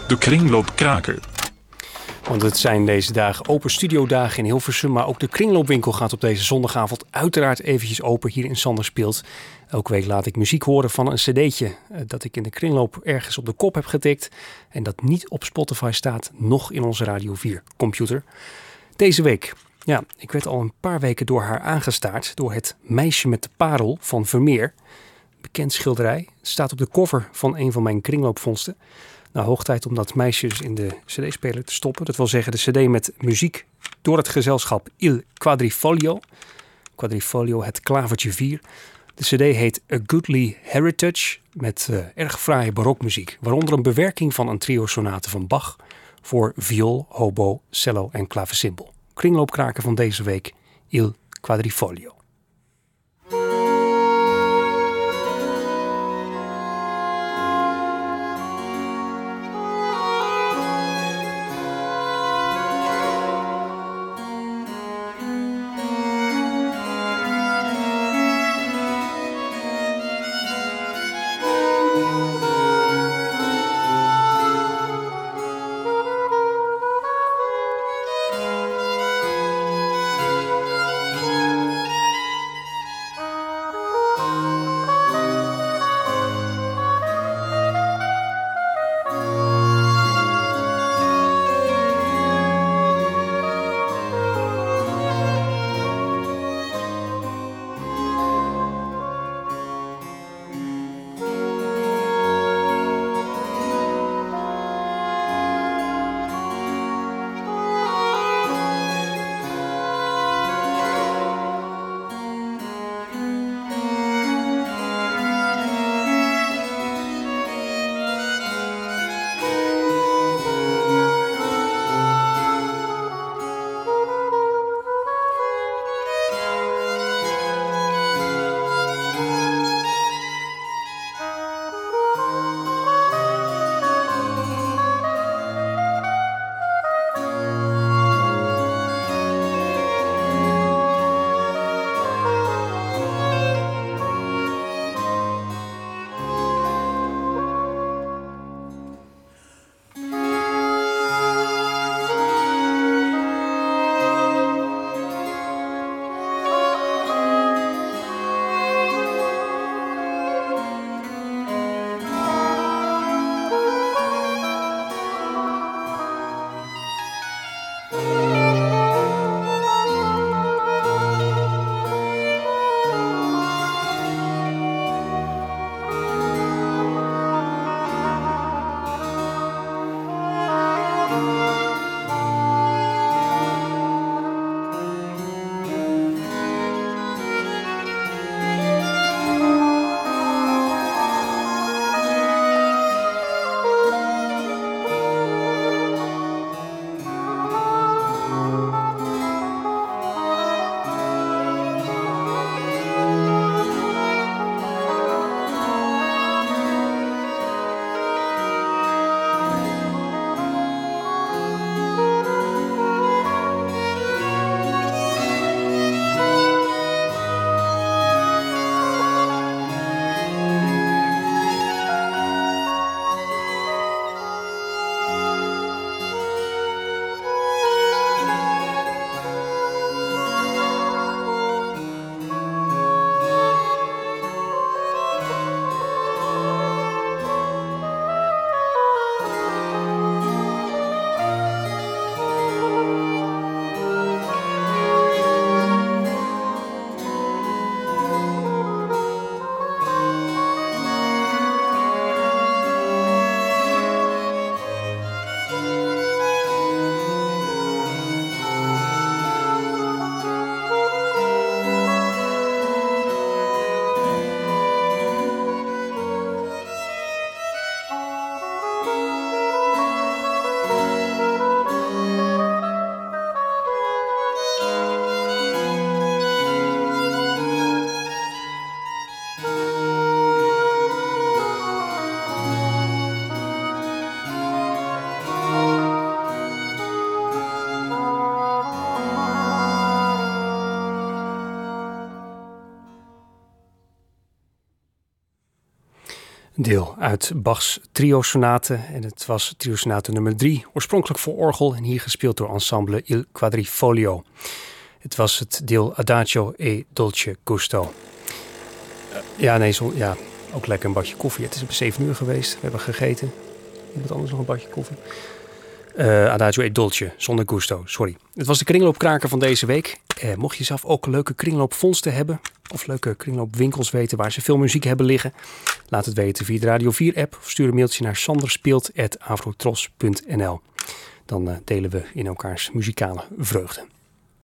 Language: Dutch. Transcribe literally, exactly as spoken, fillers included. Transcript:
De kringloopkraker. Want het zijn deze dagen open studiodagen in Hilversum. Maar ook de kringloopwinkel gaat op deze zondagavond uiteraard eventjes open hier in Sanderspeelt. Elke week laat ik muziek horen van een cd'tje dat ik in de kringloop ergens op de kop heb getikt. En dat niet op Spotify staat, nog in onze Radio vier computer. Deze week, ja, ik werd al een paar weken door haar aangestaard. Door Het Meisje met de Parel van Vermeer. Bekend schilderij. Het staat op de cover van een van mijn kringloopvondsten. Nou, hoog tijd om dat meisje dus in de cd-speler te stoppen. Dat wil zeggen de cd met muziek door het gezelschap Il Quadrifoglio. Quadrifoglio, het klavertje vier. De cd heet A Goodly Heritage met uh, erg fraaie barokmuziek. Waaronder een bewerking van een trio-sonate van Bach voor viool, hobo, cello en klavecimbal. Kringloopkraker van deze week, Il Quadrifoglio. deel uit Bachs trio-sonate. En het was trio-sonate nummer drie, oorspronkelijk voor orgel en hier gespeeld door ensemble Il Quadrifoglio. Het was het deel Adagio e Dolce Gusto. Uh, ja, nee, zo, ja, ook lekker een bakje koffie. Het is op zeven uur geweest, we hebben gegeten. Iemand anders nog een bakje koffie? Uh, Adagio e Dolce, zonder gusto, sorry. Het was de kringloopkraker van deze week. Uh, mocht je zelf ook leuke kringloopvondsten hebben of leuke kringloopwinkels weten waar ze veel muziek hebben liggen, laat het weten via de Radio vier app of stuur een mailtje naar sanderspeelt apenstaartje avrotros punt n l. Dan uh, delen we in elkaars muzikale vreugde.